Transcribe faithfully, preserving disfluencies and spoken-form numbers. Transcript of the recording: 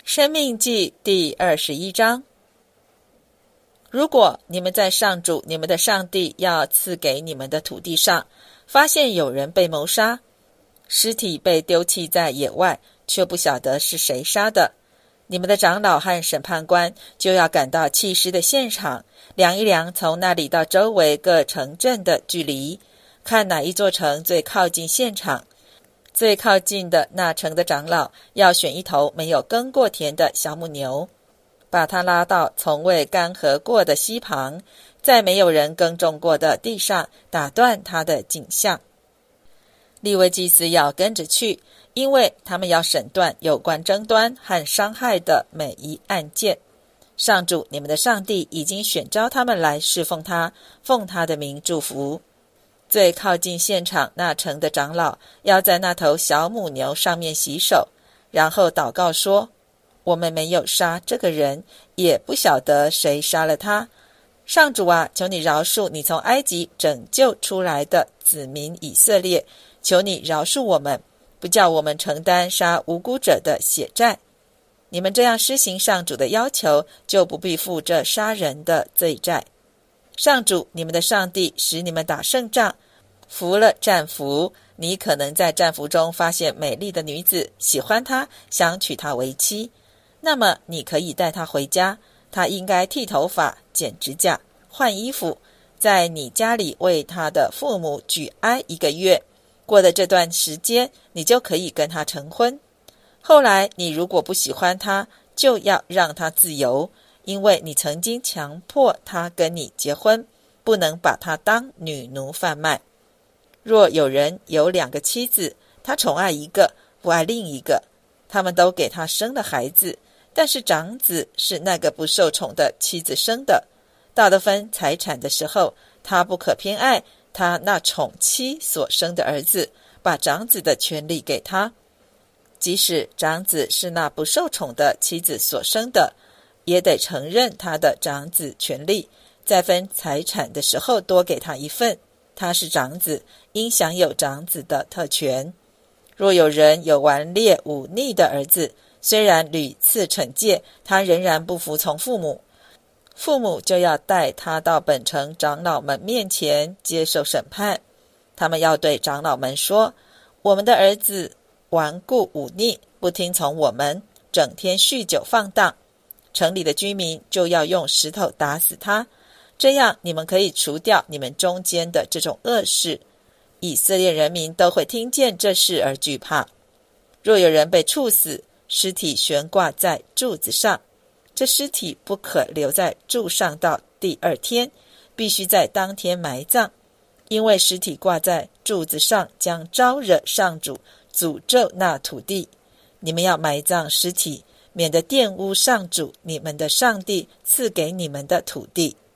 申命记第二十一章。如果你们在上主你们的上帝要赐给你们的土地上，发现有人被谋杀，尸体被丢弃在野外，却不晓得是谁杀的，你们的长老和审判官就要赶到弃尸的现场，量一量从那里到周围各城镇的距离，看哪一座城最靠近现场。最靠近的那城的长老要选一头没有耕过田的小母牛，把它拉到从未干涸过的溪旁，在没有人耕种过的地上打断它的颈项。利未祭司要跟着去，因为他们要审断有关争端和伤害的每一案件。上主你们的上帝已经选召他们来侍奉他，奉他的名祝福。最靠近现场那城的长老要在那头小母牛上面洗手，然后祷告说：我们没有杀这个人，也不晓得谁杀了他。上主啊，求你饶恕你从埃及拯救出来的子民以色列，求你饶恕我们，不叫我们承担杀无辜者的血债。你们这样施行上主的要求，就不必负这杀人的罪债。上主你们的上帝使你们打胜仗，服了战俘，你可能在战俘中发现美丽的女子，喜欢她，想娶她为妻，那么你可以带她回家，她应该剃头发，剪指甲，换衣服，在你家里为她的父母举哀一个月，过了这段时间，你就可以跟她成婚。后来你如果不喜欢她，就要让她自由，因为你曾经强迫她跟你结婚，不能把她当女奴贩卖。若有人有两个妻子，他宠爱一个，不爱另一个，他们都给他生了孩子，但是长子是那个不受宠的妻子生的，到了分财产的时候，他不可偏爱他那宠妻所生的儿子，把长子的权利给他。即使长子是那不受宠的妻子所生的，也得承认他的长子权利，在分财产的时候多给他一份，他是长子，应享有长子的特权。若有人有顽劣忤逆的儿子，虽然屡次惩戒，他仍然不服从父母，父母就要带他到本城长老们面前接受审判。他们要对长老们说：我们的儿子顽固忤逆，不听从我们，整天酗酒放荡，城里的居民就要用石头打死他，这样你们可以除掉你们中间的这种恶事。以色列人民都会听见这事而惧怕。若有人被处死，尸体悬挂在柱子上，这尸体不可留在柱上到第二天，必须在当天埋葬，因为尸体挂在柱子上将招惹上主，诅咒那土地。你们要埋葬尸体，免得玷污上主你们的上帝赐给你们的土地。